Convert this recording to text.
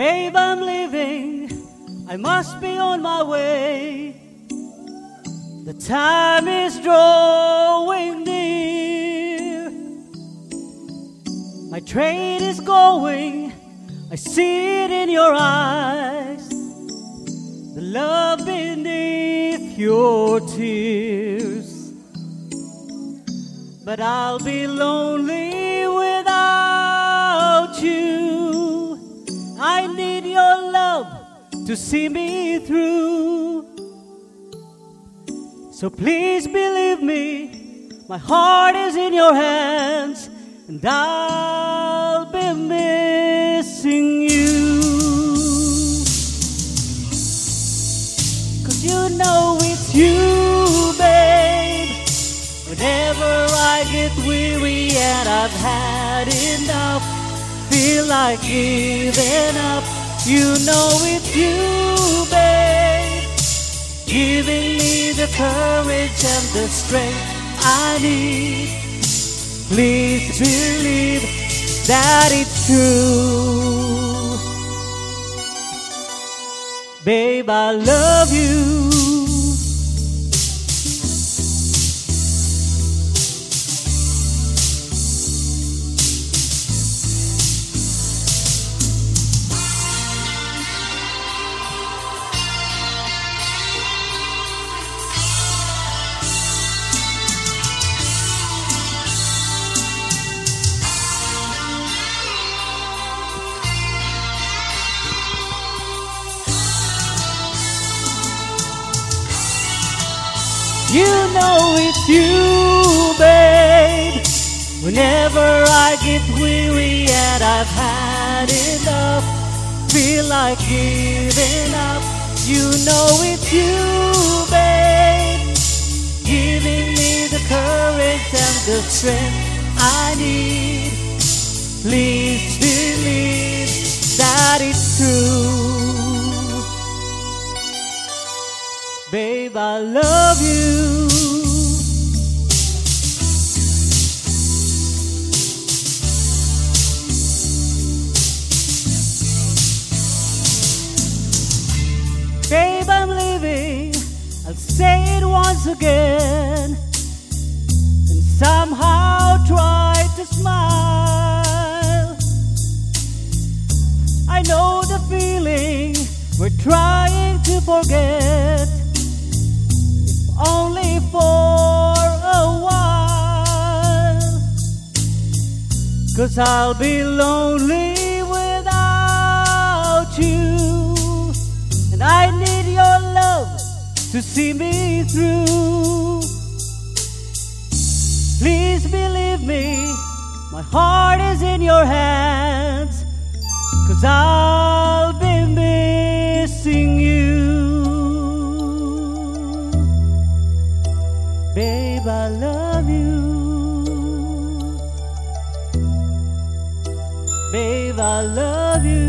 Babe, I'm leaving, I must be on my way. The time is drawing near. My train is going, I see it in your eyes. The love beneath your tears. But I'll be lonely without you. I need your love to see me through. So please believe me, my heart is in your hands, and I'll be missing you. 'Cause you know it's you, babe. Whenever I get weary and I've had enough, feel like giving up, you know it's you, babe, giving me the courage and the strength I need. Please believe that it's true. Babe, I love you. You know it's you, babe. Whenever I get weary and I've had enough, feel like giving up, you know it's you, babe, giving me the courage and the strength I need. Please believe that it's true. Babe, I love you. Babe, I'm leaving, I'll say it once again, and somehow try to smile. I know the feeling we're trying to forget, only for a while. 'Cause I'll be lonely without you, and I need your love to see me through. Please believe me, my heart is in your hands, 'cause I'll be missing you. Babe, I love you. Babe, I love you.